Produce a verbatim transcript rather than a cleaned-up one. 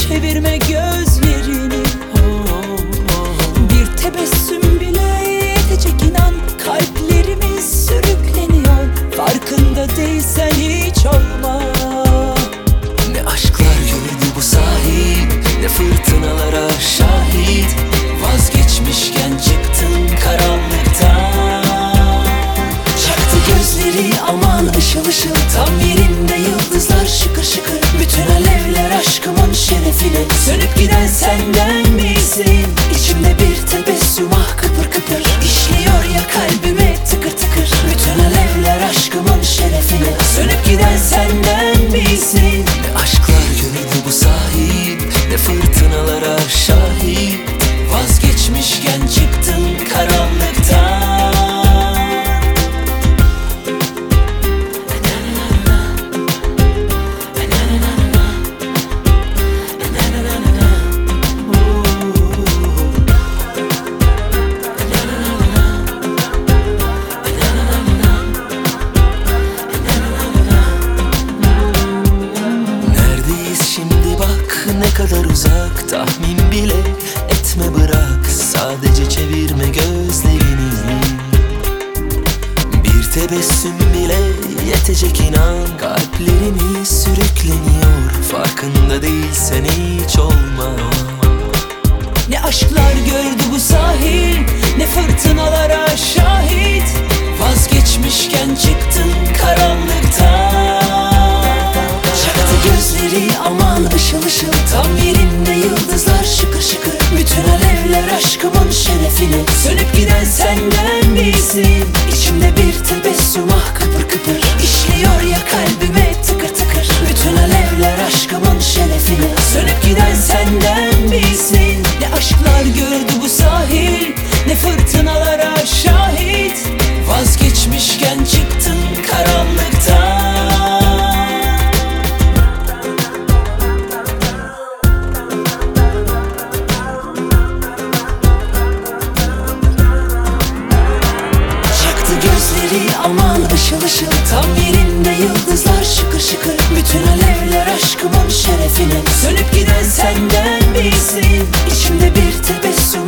çevirme gözlerini. Bir tebessüm bile yetecek inan, kalplerimiz sürükleniyor. Farkında değilsen hiç olma. Ne aşklar gördü bu sahil, ne fırtınalara şahit. Vazgeçmişken çıktın karanlıktan. Çaktı gözleri aman ışıl ışıl, tam yerinde yıldızlar şıkır şıkır. Bütün alevler aşkımın şerefine, sönüp giden senden misin? İçimde bir tebessüm ah kıpır kıpır, işliyor ya kalbime tıkır tıkır. Bütün alevler aşkımın şerefine, sönüp giden senden misin? Ne aşklar gördü bu sahil, ne fırtınalara şahit. Vazgeçmişken çıktın karanlıktan. Ne kadar uzak tahmin bile etme, bırak sadece çevirme gözlerini. Bir tebessüm bile yetecek inan, kalplerimiz sürükleniyor. Farkında değilsen hiç olma. Ne aşklar gördü bu sahil, ne fırtınalara şahit. Vazgeçmişken çıktın karanlıktan. Çaktı gözleri aman ışıl ışıl, tam yerinde yıldızlar şıkır şıkır. Bütün alevler aşkımın şerefine, sönüp giden senden misin? İçimde bir tebessüm ah kıpır kıpır, işliyor ya kalbime tıkır tıkır. Bütün alevler aşkımın şerefine, sönüp giden senden misin? Ne aşklar gördü bu sahil, ne fırtınalara şahit. Vazgeçmişken çıktın karanlıktan. Gözleri aman ışıl ışıl, tam yerinde yıldızlar şıkır şıkır. Bütün alevler aşkımın şerefine, sönüp giden senden misin? İçimde bir tebessüm